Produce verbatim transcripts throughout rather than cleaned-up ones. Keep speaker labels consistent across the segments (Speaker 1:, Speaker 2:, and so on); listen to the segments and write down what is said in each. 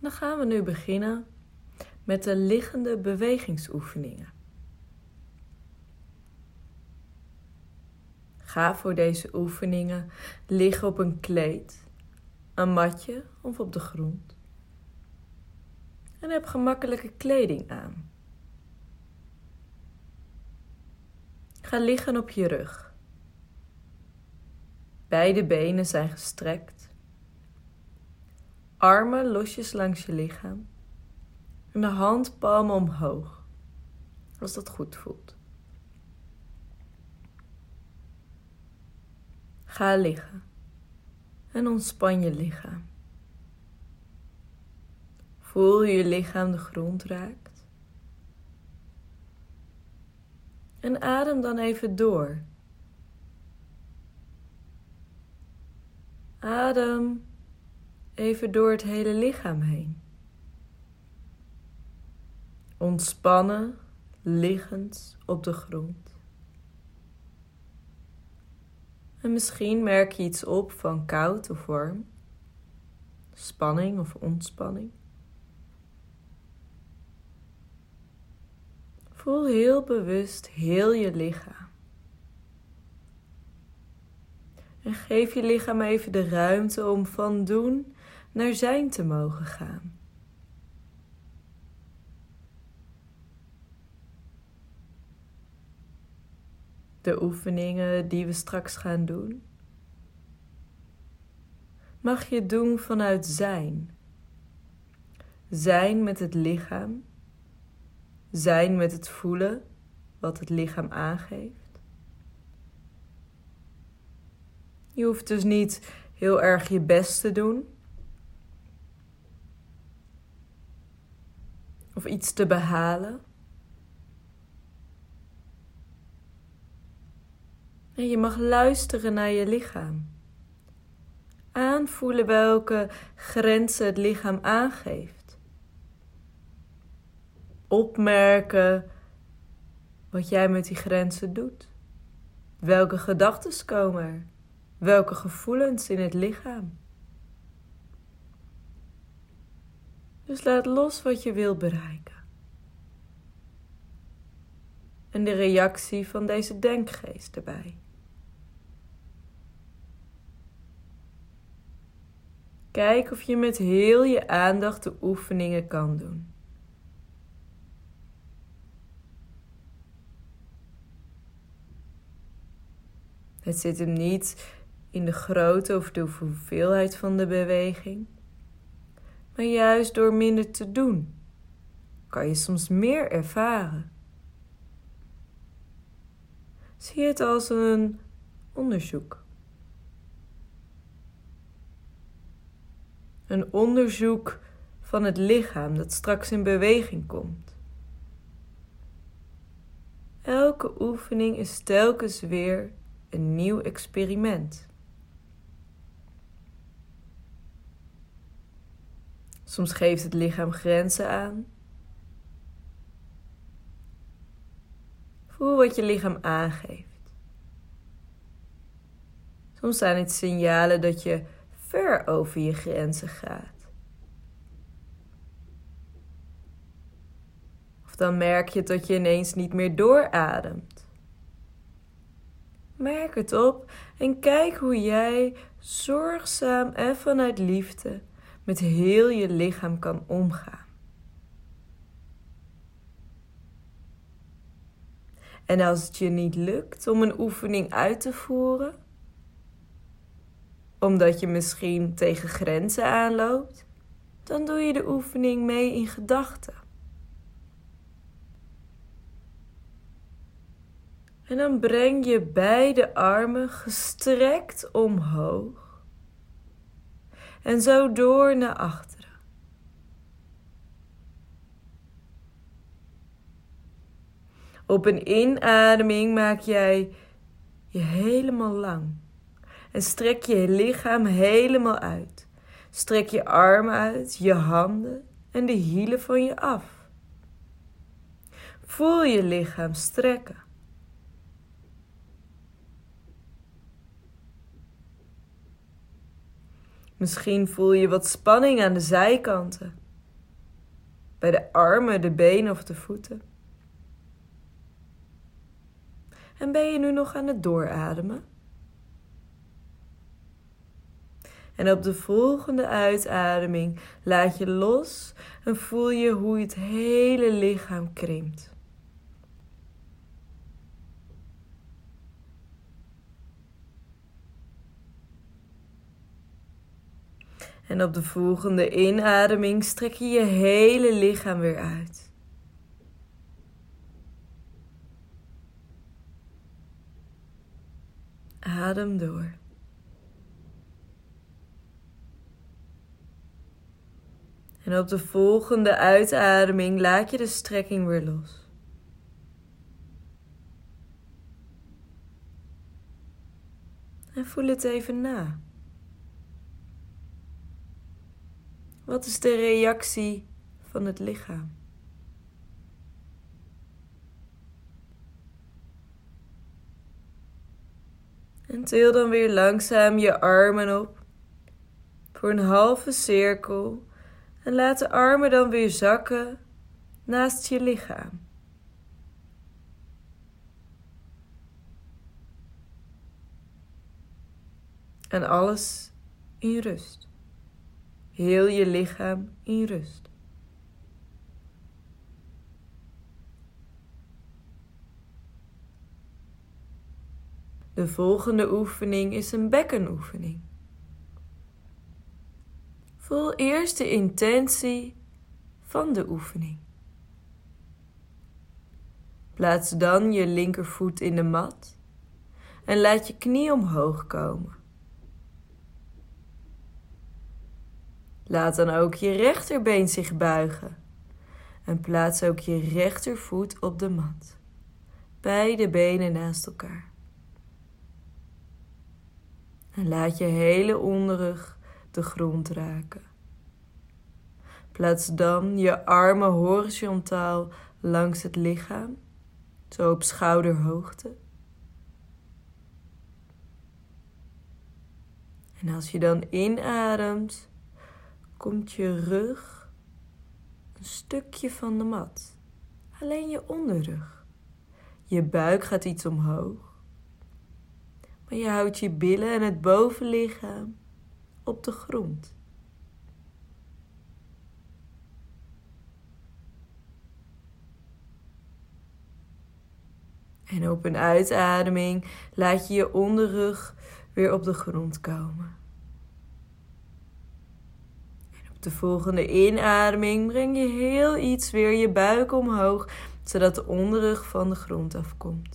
Speaker 1: Dan gaan we nu beginnen met de liggende bewegingsoefeningen. Ga voor deze oefeningen liggen op een kleed, een matje of op de grond. En heb gemakkelijke kleding aan. Ga liggen op je rug. Beide benen zijn gestrekt. Armen losjes langs je lichaam. En de handpalmen omhoog, als dat goed voelt. Ga liggen en ontspan je lichaam. Voel hoe je lichaam de grond raakt. En adem dan even door. Adem even door het hele lichaam heen. Ontspannen, liggend op de grond. En misschien merk je iets op van koud of warm, spanning of ontspanning. Voel heel bewust heel je lichaam. En geef je lichaam even de ruimte om van doen naar zijn te mogen gaan. De oefeningen die we straks gaan doen, mag je doen vanuit zijn. Zijn met het lichaam. Zijn met het voelen wat het lichaam aangeeft. Je hoeft dus niet heel erg je best te doen. Of iets te behalen. En je mag luisteren naar je lichaam. Aanvoelen welke grenzen het lichaam aangeeft. Opmerken wat jij met die grenzen doet. Welke gedachten komen er? Welke gevoelens in het lichaam? Dus laat los wat je wilt bereiken. En de reactie van deze denkgeest erbij. Kijk of je met heel je aandacht de oefeningen kan doen. Het zit hem niet in de grootte of de hoeveelheid van de beweging, maar juist door minder te doen, kan je soms meer ervaren. Zie het als een onderzoek. Een onderzoek van het lichaam dat straks in beweging komt. Elke oefening is telkens weer een nieuw experiment. Soms geeft het lichaam grenzen aan. Voel wat je lichaam aangeeft. Soms zijn het signalen dat je ver over je grenzen gaat. Of dan merk je dat je ineens niet meer doorademt. Merk het op en kijk hoe jij zorgzaam en vanuit liefde met heel je lichaam kan omgaan. En als het je niet lukt om een oefening uit te voeren, omdat je misschien tegen grenzen aanloopt, dan doe je de oefening mee in gedachten. En dan breng je beide armen gestrekt omhoog. En zo door naar achteren. Op een inademing maak jij je helemaal lang. En strek je lichaam helemaal uit. Strek je armen uit, je handen en de hielen van je af. Voel je lichaam strekken. Misschien voel je wat spanning aan de zijkanten. bij de armen, de benen of de voeten. En ben je nu nog aan het doorademen? En op de volgende uitademing laat je los en voel je hoe het hele lichaam krimpt. En op de volgende inademing strek je je hele lichaam weer uit. Adem door. En op de volgende uitademing laat je de strekking weer los. En voel het even na. Wat is de reactie van het lichaam? En til dan weer langzaam je armen op voor een halve cirkel en laat de armen dan weer zakken naast je lichaam. En alles in rust. Heel je lichaam in rust. De volgende oefening is een bekkenoefening. Voel eerst de intentie van de oefening. Plaats dan je linkervoet in de mat en laat je knie omhoog komen. Laat dan ook je rechterbeen zich buigen en plaats ook je rechtervoet op de mat. Beide benen naast elkaar. En laat je hele onderrug de grond raken. Plaats dan je armen horizontaal langs het lichaam, zo op schouderhoogte. En als je dan inademt, komt je rug een stukje van de mat. Alleen je onderrug. Je buik gaat iets omhoog. Maar je houdt je billen en het bovenlichaam op de grond. En op een uitademing laat je je onderrug weer op de grond komen. En op de volgende inademing breng je heel iets weer je buik omhoog, zodat de onderrug van de grond afkomt.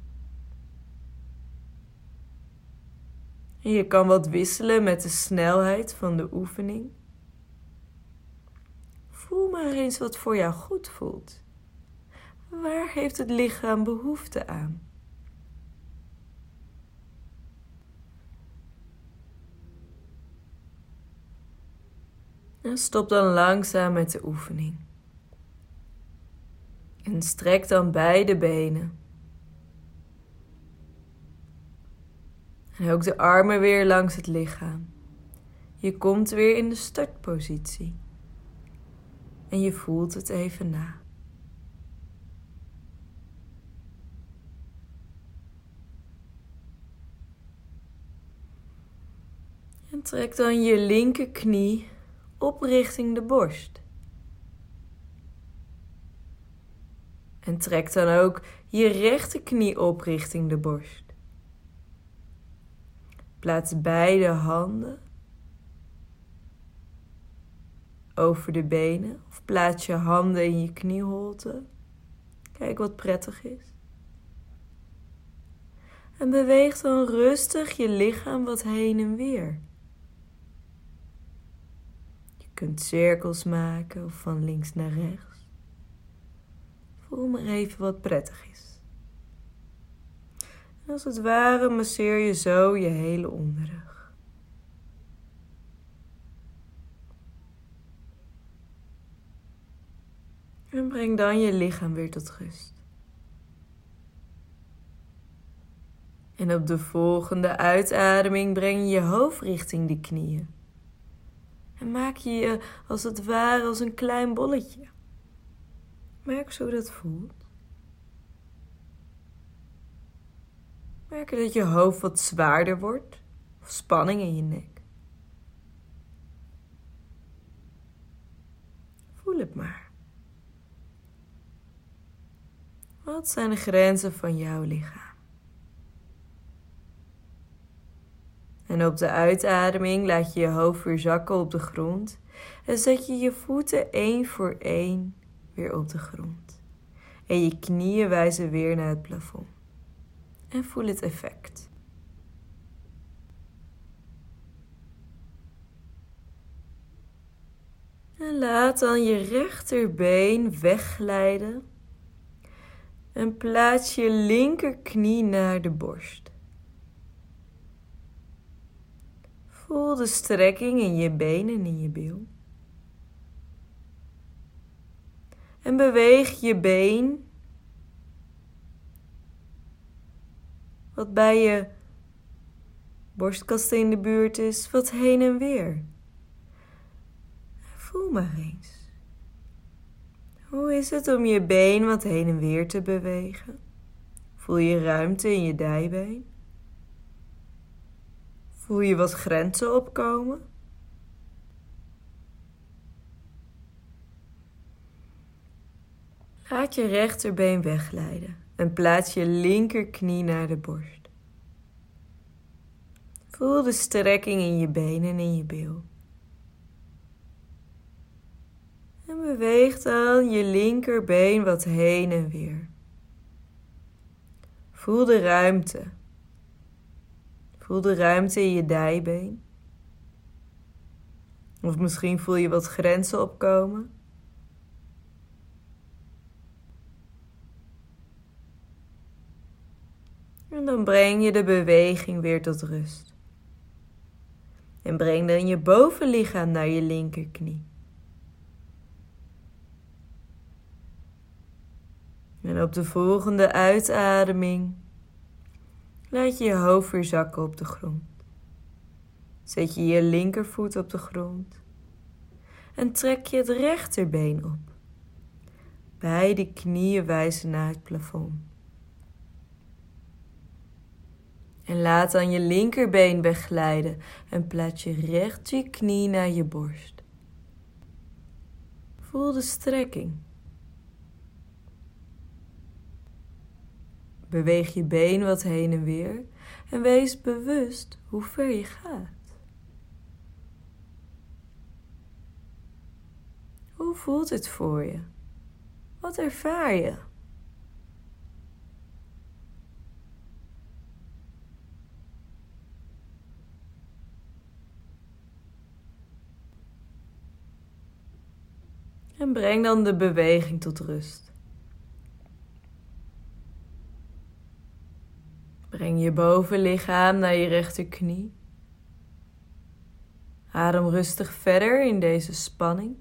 Speaker 1: En je kan wat wisselen met de snelheid van de oefening. Voel maar eens wat voor jou goed voelt. Waar heeft het lichaam behoefte aan? En stop dan langzaam met de oefening. En strek dan beide benen. En ook de armen weer langs het lichaam. Je komt weer in de startpositie. En je voelt het even na. En trek dan je linkerknie op richting de borst. En trek dan ook je rechterknie op richting de borst. Plaats beide handen over de benen of plaats je handen in je knieholte. Kijk wat prettig is. En beweeg dan rustig je lichaam wat heen en weer. Je kunt cirkels maken of van links naar rechts. Voel maar even wat prettig is. En als het ware masseer je zo je hele onderrug. En breng dan je lichaam weer tot rust. En op de volgende uitademing breng je je hoofd richting de knieën. En maak je je als het ware als een klein bolletje. Merk eens hoe dat voelt. Merk dat je hoofd wat zwaarder wordt of spanning in je nek. Voel het maar. Wat zijn de grenzen van jouw lichaam? En op de uitademing laat je je hoofd weer zakken op de grond en zet je je voeten één voor één weer op de grond. En je knieën wijzen weer naar het plafond. En voel het effect. En laat dan je rechterbeen wegglijden. En plaats je linkerknie naar de borst. Voel de strekking in je benen en in je bil. En beweeg je been wat bij je borstkasten in de buurt is, wat heen en weer. Voel maar eens. Hoe is het om je been wat heen en weer te bewegen? Voel je ruimte in je dijbeen? Voel je wat grenzen opkomen? Laat je rechterbeen wegglijden en plaats je linkerknie naar de borst. Voel de strekking in je benen en in je bil. En beweeg dan je linkerbeen wat heen en weer. Voel de ruimte. Voel de ruimte in je dijbeen. Of misschien voel je wat grenzen opkomen. En dan breng je de beweging weer tot rust. En breng dan je bovenlichaam naar je linkerknie. En op de volgende uitademing laat je je hoofd weer zakken op de grond. Zet je je linkervoet op de grond en trek je het rechterbeen op. Beide knieën wijzen naar het plafond. En laat dan je linkerbeen wegglijden en plaats je recht je knie naar je borst. Voel de strekking. Beweeg je been wat heen en weer en wees bewust hoe ver je gaat. Hoe voelt het voor je? Wat ervaar je? En breng dan de beweging tot rust. Breng je bovenlichaam naar je rechterknie. Adem rustig verder in deze spanning.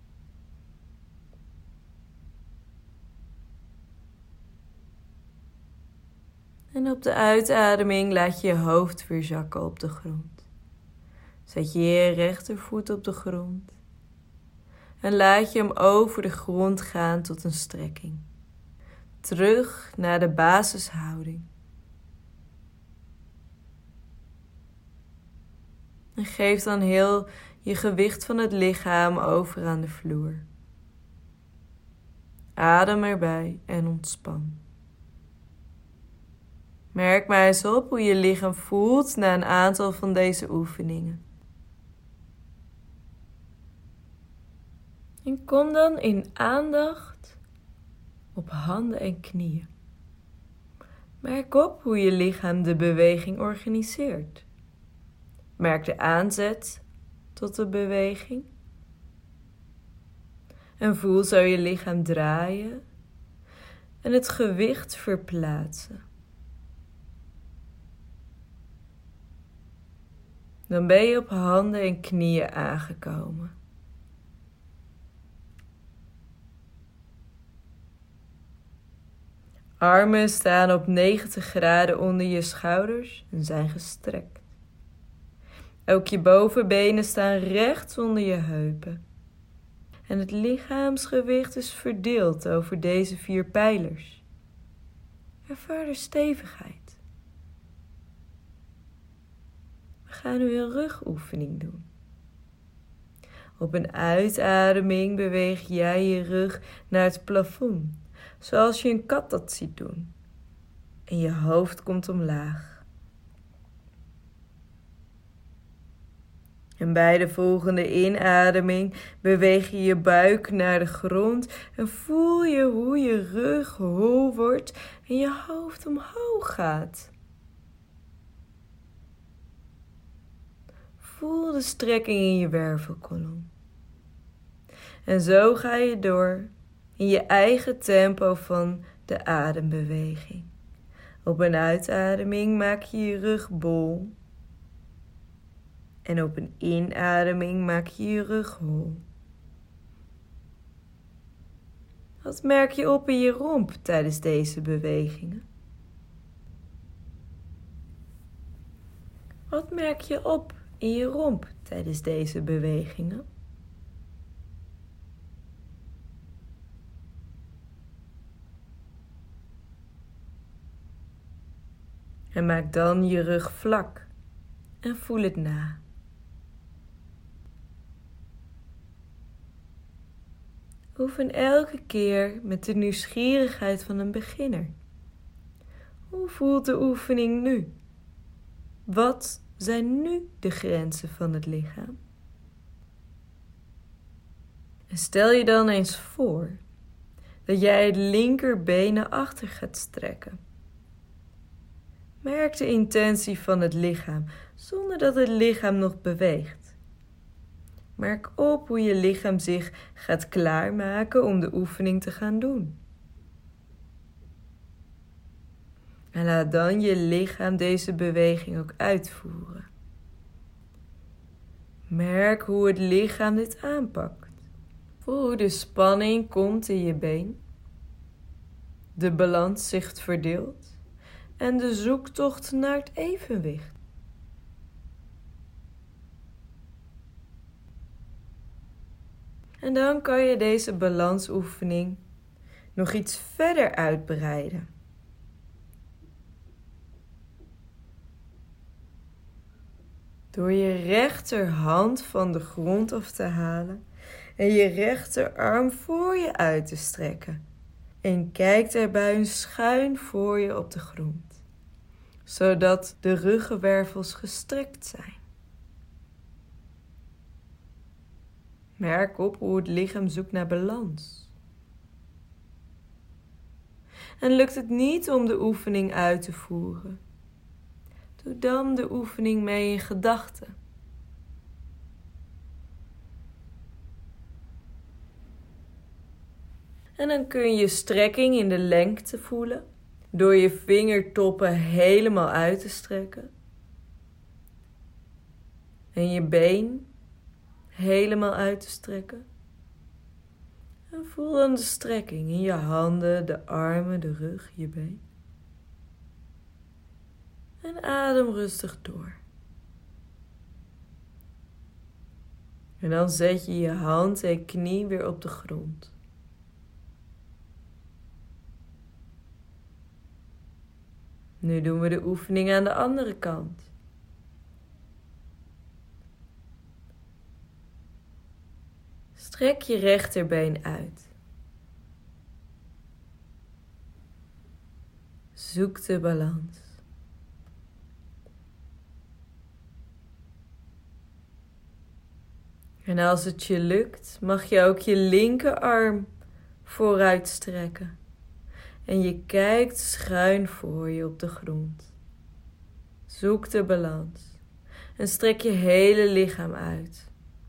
Speaker 1: En op de uitademing laat je je hoofd weer zakken op de grond. Zet je je rechtervoet op de grond. En laat je hem over de grond gaan tot een strekking. Terug naar de basishouding. En geef dan heel je gewicht van het lichaam over aan de vloer. Adem erbij en ontspan. Merk maar eens op hoe je lichaam voelt na een aantal van deze oefeningen. En kom dan in aandacht op handen en knieën. Merk op hoe je lichaam de beweging organiseert. Merk de aanzet tot de beweging. En voel zo je lichaam draaien en het gewicht verplaatsen. Dan ben je op handen en knieën aangekomen. Armen staan op negentig graden onder je schouders en zijn gestrekt. Ook je bovenbenen staan recht onder je heupen. En het lichaamsgewicht is verdeeld over deze vier pijlers. Ervaar de stevigheid. We gaan nu een rugoefening doen. Op een uitademing beweeg jij je rug naar het plafond, zoals je een kat dat ziet doen. En je hoofd komt omlaag. En bij de volgende inademing beweeg je je buik naar de grond en voel je hoe je rug hol wordt en je hoofd omhoog gaat. Voel de strekking in je wervelkolom. En zo ga je door in je eigen tempo van de adembeweging. Op een uitademing maak je je rug bol. En op een inademing maak je je rug hol. Wat merk je op in je romp tijdens deze bewegingen? Wat merk je op in je romp tijdens deze bewegingen? En maak dan je rug vlak en voel het na. Oefen elke keer met de nieuwsgierigheid van een beginner. Hoe voelt de oefening nu? Wat zijn nu de grenzen van het lichaam? En stel je dan eens voor dat jij het linkerbeen naar achter gaat strekken. Merk de intentie van het lichaam zonder dat het lichaam nog beweegt. Merk op hoe je lichaam zich gaat klaarmaken om de oefening te gaan doen. En laat dan je lichaam deze beweging ook uitvoeren. Merk hoe het lichaam dit aanpakt. Voel hoe de spanning komt in je been. De balans zich verdeelt. En de zoektocht naar het evenwicht. En dan kan je deze balansoefening nog iets verder uitbreiden. Door je rechterhand van de grond af te halen en je rechterarm voor je uit te strekken. En kijk daarbij schuin voor je op de grond, zodat de ruggenwervels gestrekt zijn. Merk op hoe het lichaam zoekt naar balans. En lukt het niet om de oefening uit te voeren? Doe dan de oefening mee in gedachten. En dan kun je strekking in de lengte voelen, door je vingertoppen helemaal uit te strekken. En je been helemaal uit te strekken. En voel dan de strekking in je handen, de armen, de rug, je been. En adem rustig door. En dan zet je je hand en knie weer op de grond. Nu doen we de oefening aan de andere kant. Strek je rechterbeen uit. Zoek de balans. En als het je lukt, mag je ook je linkerarm vooruit strekken. En je kijkt schuin voor je op de grond. Zoek de balans. En strek je hele lichaam uit.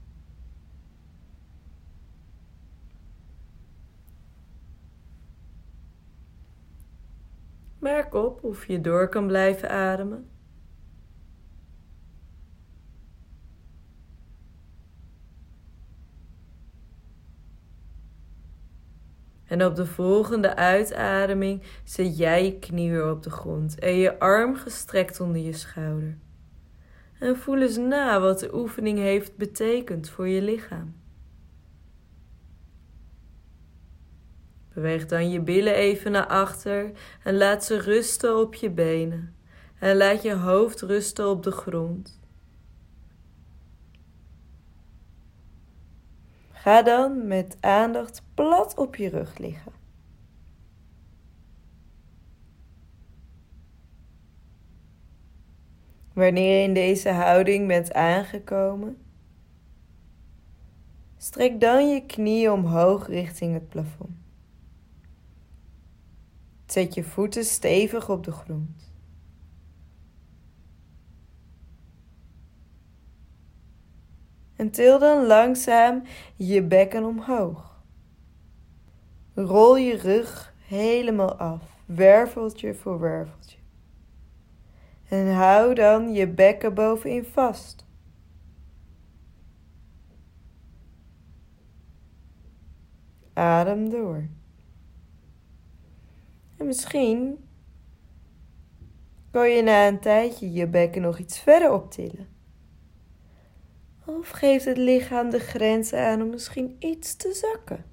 Speaker 1: Merk op of je door kan blijven ademen. En op de volgende uitademing zet jij je knie weer op de grond en je arm gestrekt onder je schouder. En voel eens na wat de oefening heeft betekend voor je lichaam. Beweeg dan je billen even naar achter en laat ze rusten op je benen. En laat je hoofd rusten op de grond. Ga dan met aandacht plat op je rug liggen. Wanneer je in deze houding bent aangekomen, strek dan je knieën omhoog richting het plafond. Zet je voeten stevig op de grond. En til dan langzaam je bekken omhoog. Rol je rug helemaal af, werveltje voor werveltje. En hou dan je bekken bovenin vast. Adem door. En misschien kan je na een tijdje je bekken nog iets verder optillen. Of geeft het lichaam de grens aan om misschien iets te zakken.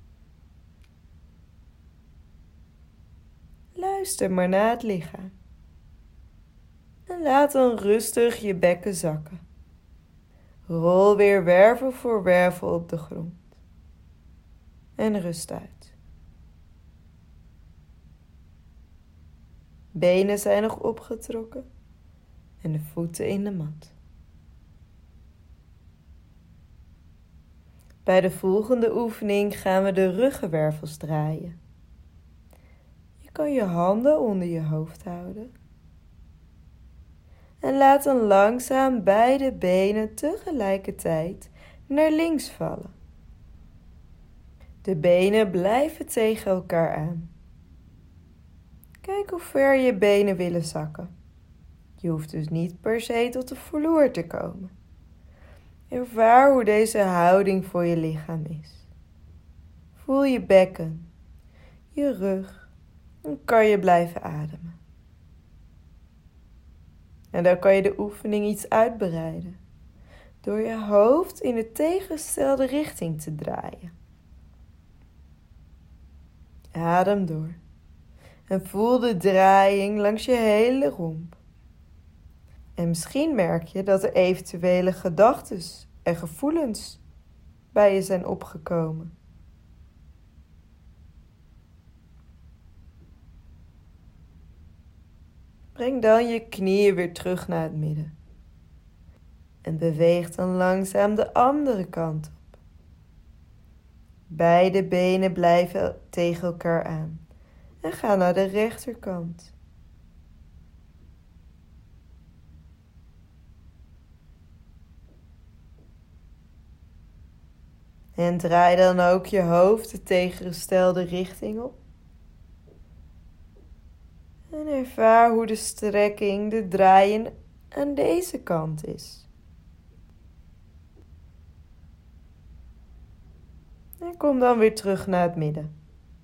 Speaker 1: Luister maar naar het lichaam. En laat dan rustig je bekken zakken. Rol weer wervel voor wervel op de grond. En rust uit. Benen zijn nog opgetrokken en de voeten in de mat. Bij de volgende oefening gaan we de ruggenwervels draaien. Je kan je handen onder je hoofd houden. En laat dan langzaam beide benen tegelijkertijd naar links vallen. De benen blijven tegen elkaar aan. Kijk hoe ver je benen willen zakken. Je hoeft dus niet per se tot de vloer te komen. Ervaar hoe deze houding voor je lichaam is. Voel je bekken, je rug en kan je blijven ademen. En dan kan je de oefening iets uitbreiden door je hoofd in de tegengestelde richting te draaien. Adem door en voel de draaiing langs je hele romp. En misschien merk je dat er eventuele gedachten en gevoelens bij je zijn opgekomen. Breng dan je knieën weer terug naar het midden. En beweeg dan langzaam de andere kant op. Beide benen blijven tegen elkaar aan. En ga naar de rechterkant. En draai dan ook je hoofd de tegengestelde richting op. En ervaar hoe de strekking, de draaien aan deze kant is. En kom dan weer terug naar het midden.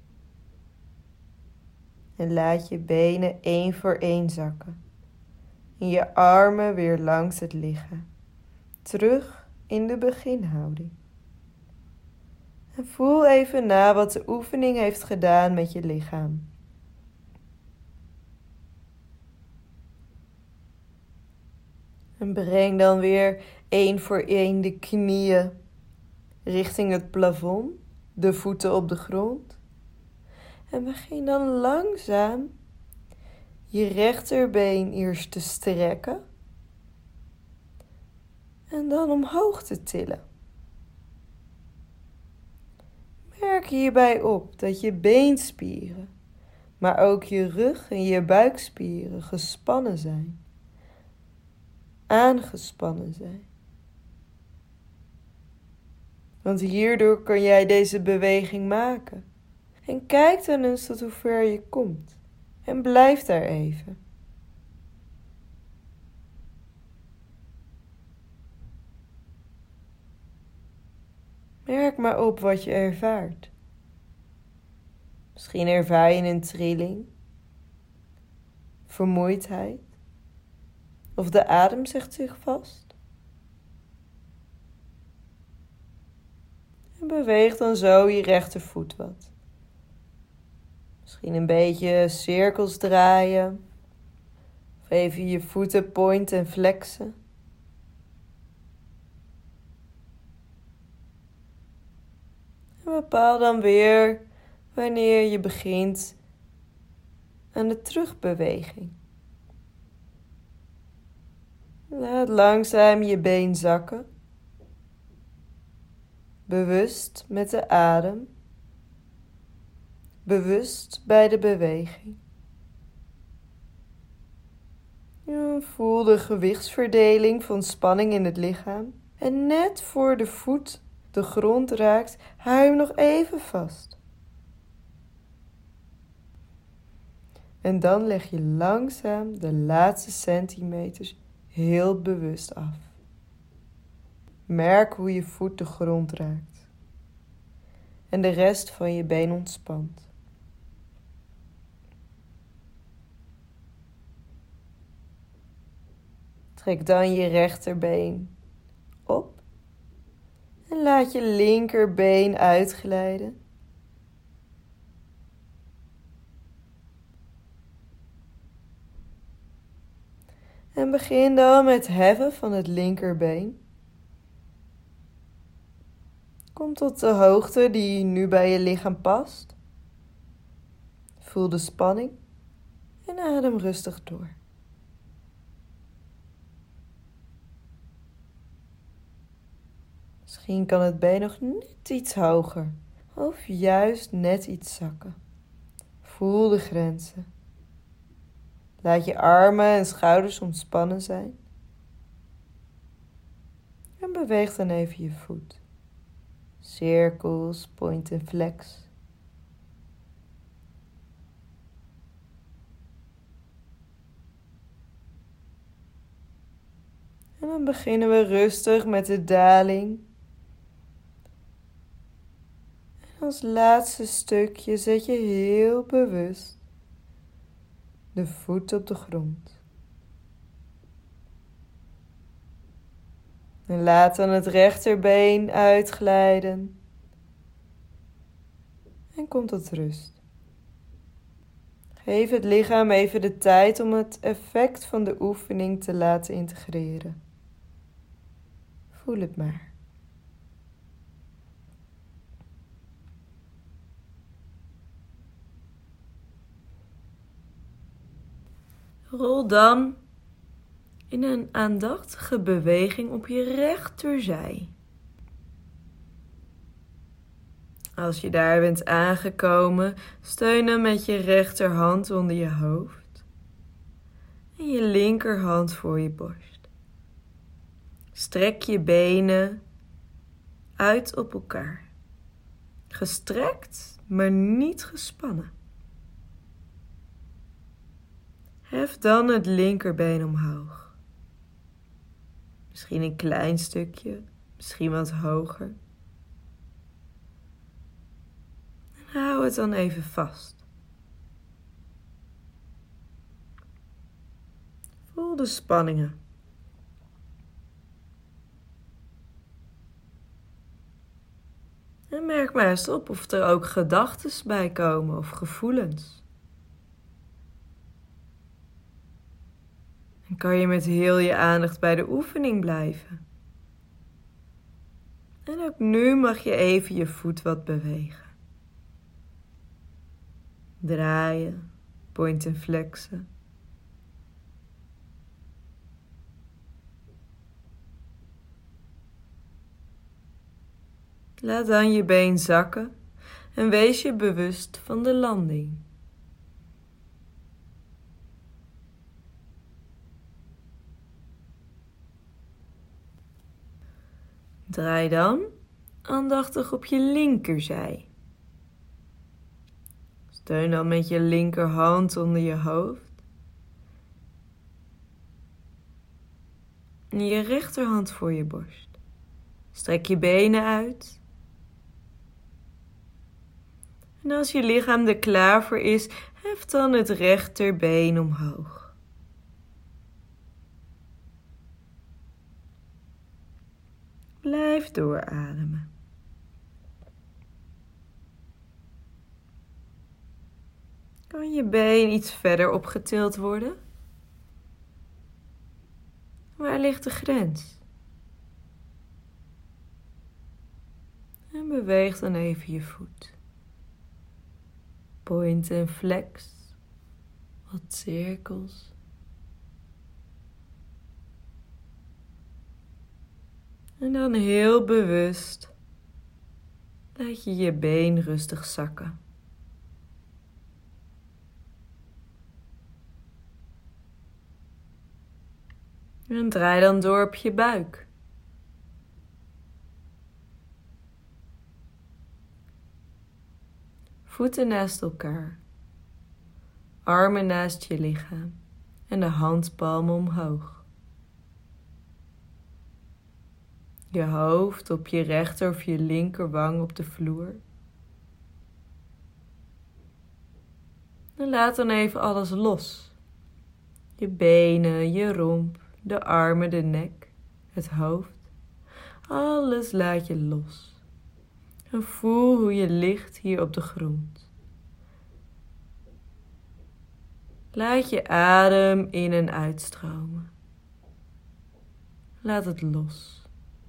Speaker 1: En laat je benen één voor één zakken. En je armen weer langs het lichaam. Terug in de beginhouding. En voel even na wat de oefening heeft gedaan met je lichaam. En breng dan weer één voor één de knieën richting het plafond, de voeten op de grond. En begin dan langzaam je rechterbeen eerst te strekken en dan omhoog te tillen. Merk hierbij op dat je beenspieren, maar ook je rug en je buikspieren gespannen zijn. Aangespannen zijn. Want hierdoor kan jij deze beweging maken. En kijk dan eens tot hoe ver je komt. En blijf daar even. Merk maar op wat je ervaart. Misschien ervaar je een trilling, vermoeidheid, of de adem zet zich vast. En beweeg dan zo je rechtervoet wat. Misschien een beetje cirkels draaien. Of even je voeten pointen en flexen. En bepaal dan weer wanneer je begint aan de terugbeweging. Laat langzaam je been zakken. Bewust met de adem. Bewust bij de beweging. Voel de gewichtsverdeling van spanning in het lichaam. En net voor de voet de grond raakt, hou je hem nog even vast. En dan leg je langzaam de laatste centimeters heel bewust af. Merk hoe je voet de grond raakt. En de rest van je been ontspant. Trek dan je rechterbeen op. En laat je linkerbeen uitglijden. En begin dan met heffen van het linkerbeen. Kom tot de hoogte die nu bij je lichaam past. Voel de spanning en adem rustig door. Misschien kan het been nog net iets hoger of juist net iets zakken. Voel de grenzen. Laat je armen en schouders ontspannen zijn. En beweeg dan even je voet. Cirkels, point en flex. En dan beginnen we rustig met de daling. En als laatste stukje zet je heel bewust de voet op de grond. En laat dan het rechterbeen uitglijden. En kom tot rust. Geef het lichaam even de tijd om het effect van de oefening te laten integreren. Voel het maar. Rol dan in een aandachtige beweging op je rechterzij. Als je daar bent aangekomen, steun dan met je rechterhand onder je hoofd en je linkerhand voor je borst. Strek je benen uit op elkaar. Gestrekt, maar niet gespannen. Hef dan het linkerbeen omhoog. Misschien een klein stukje, misschien wat hoger. En hou het dan even vast. Voel de spanningen. En merk maar eens op of er ook gedachten bij komen of gevoelens. En kan je met heel je aandacht bij de oefening blijven. En ook nu mag je even je voet wat bewegen. Draaien, point en flexen. Laat dan je been zakken en wees je bewust van de landing. Draai dan aandachtig op je linkerzij. Steun dan met je linkerhand onder je hoofd. En je rechterhand voor je borst. Strek je benen uit. En als je lichaam er klaar voor is, hef dan het rechterbeen omhoog. Blijf doorademen. Kan je been iets verder opgetild worden? Waar ligt de grens? En beweeg dan even je voet. Point en flex. Wat cirkels. En dan heel bewust laat je je been rustig zakken. En draai dan door op je buik. Voeten naast elkaar. Armen naast je lichaam. En de handpalmen omhoog. Je hoofd op je rechter of je linkerwang op de vloer. En laat dan even alles los. Je benen, je romp, de armen, de nek, het hoofd. Alles laat je los. En voel hoe je ligt hier op de grond. Laat je adem in en uitstromen. Laat het los.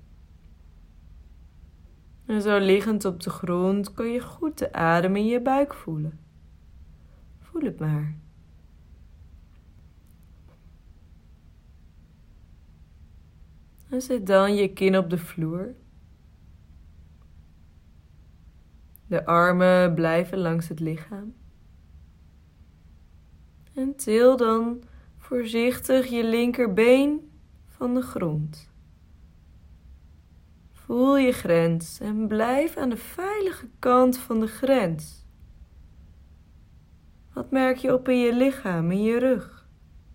Speaker 1: En zo liggend op de grond kun je goed de adem in je buik voelen. Voel het maar. En zet dan je kin op de vloer. De armen blijven langs het lichaam. En til dan voorzichtig je linkerbeen van de grond. Voel je grens en blijf aan de veilige kant van de grens. Wat merk je op in je lichaam, in je rug?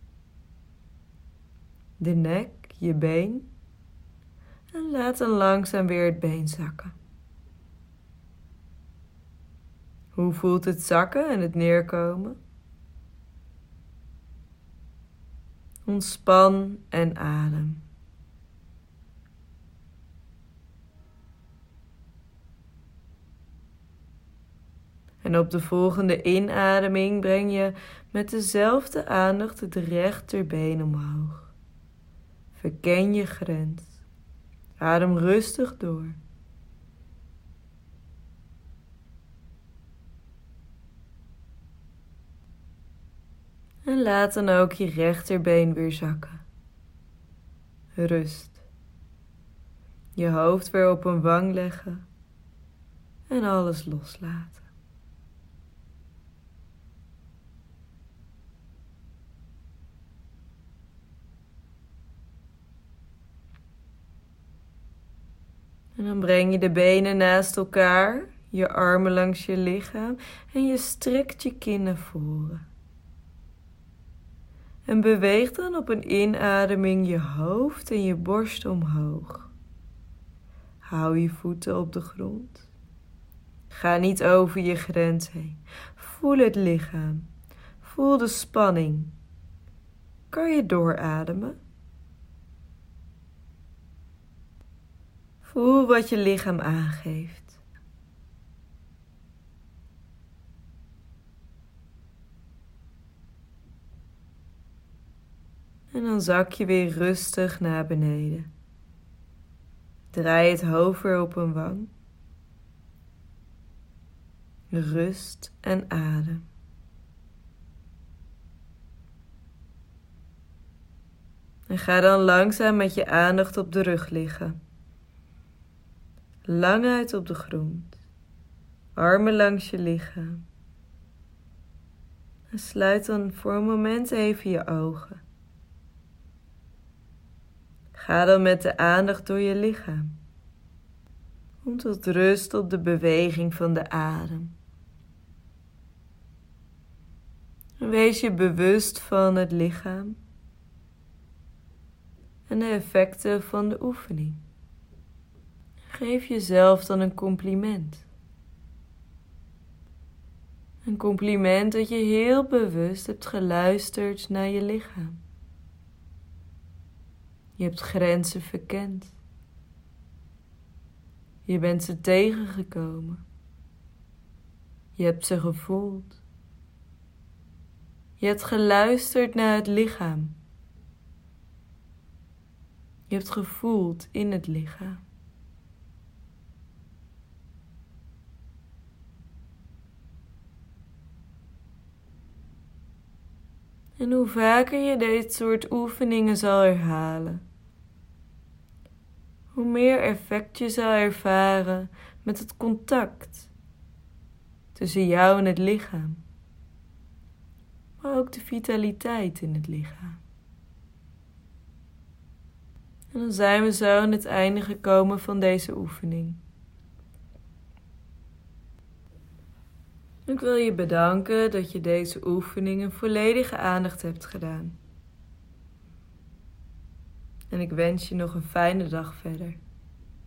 Speaker 1: De nek, je been. En laat dan langzaam weer het been zakken. Hoe voelt het zakken en het neerkomen? Ontspan en adem. En op de volgende inademing breng je met dezelfde aandacht het rechterbeen omhoog. Verken je grens. Adem rustig door. En laat dan ook je rechterbeen weer zakken. Rust. Je hoofd weer op een wang leggen. En alles loslaten. En dan breng je de benen naast elkaar, je armen langs je lichaam en je strekt je kin naar voren. En beweeg dan op een inademing je hoofd en je borst omhoog. Hou je voeten op de grond. Ga niet over je grens heen. Voel het lichaam. Voel de spanning. Kan je doorademen? Voel wat je lichaam aangeeft. En dan zak je weer rustig naar beneden. Draai het hoofd weer op een wang. Rust en adem. En ga dan langzaam met je aandacht op de rug liggen. Lang uit op de grond. Armen langs je lichaam. En sluit dan voor een moment even je ogen. Ga dan met de aandacht door je lichaam. Kom tot rust op de beweging van de adem. En wees je bewust van het lichaam en de effecten van de oefening. Geef jezelf dan een compliment. Een compliment dat je heel bewust hebt geluisterd naar je lichaam. Je hebt grenzen verkend. Je bent ze tegengekomen. Je hebt ze gevoeld. Je hebt geluisterd naar het lichaam. Je hebt gevoeld in het lichaam. En hoe vaker je dit soort oefeningen zal herhalen, hoe meer effect je zal ervaren met het contact tussen jou en het lichaam, maar ook de vitaliteit in het lichaam. En dan zijn we zo aan het einde gekomen van deze oefening. Ik wil je bedanken dat je deze oefening een volledige aandacht hebt gedaan. En ik wens je nog een fijne dag verder.